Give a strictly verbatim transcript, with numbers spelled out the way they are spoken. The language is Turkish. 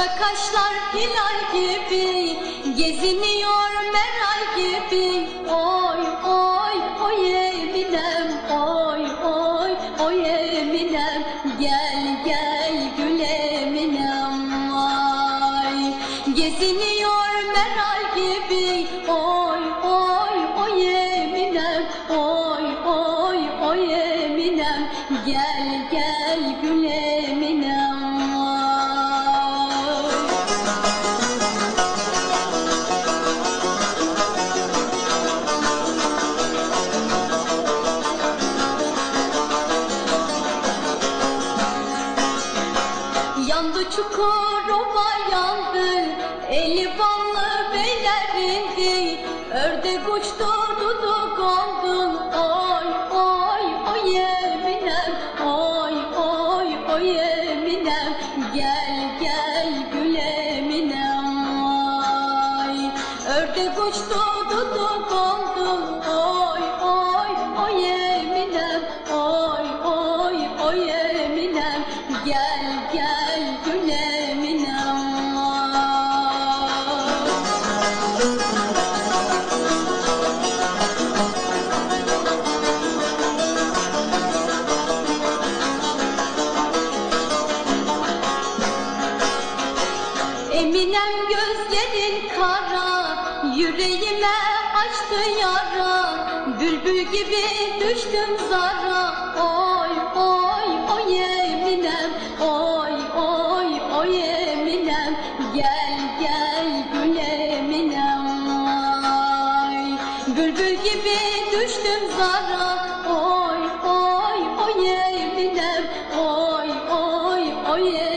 kaşlar hilal gibi, geziniyor meral gibi. Oy oy oy Eminem, oy oy oy Eminem, gel gel gül Eminem vay. Geziniyor meral gibi, oy oy oy Eminem, oy oy oy Eminem, gel gel gül Eminem. Yandı Çukurova yandı, eli ballı beyler indi. Ördek uçtu dudu kondu, oy oy oy Eminem, oy oy oy Eminem, gel gel gül Eminem vay. Ördek uçtu dudu kondu, oy oy oy Eminem, oy oy oy Eminem, gel gel gül Eminem vay. Eminem gözlerin kara, yüreğime açtı yara. Bülbül gibi düştüm zara, oy oy oy Eminem, oy oy oy Eminem, gel gel gül Eminem vay. Bülbül gibi düştüm zara, oy oy oy Eminem, oy oy oy Eminem.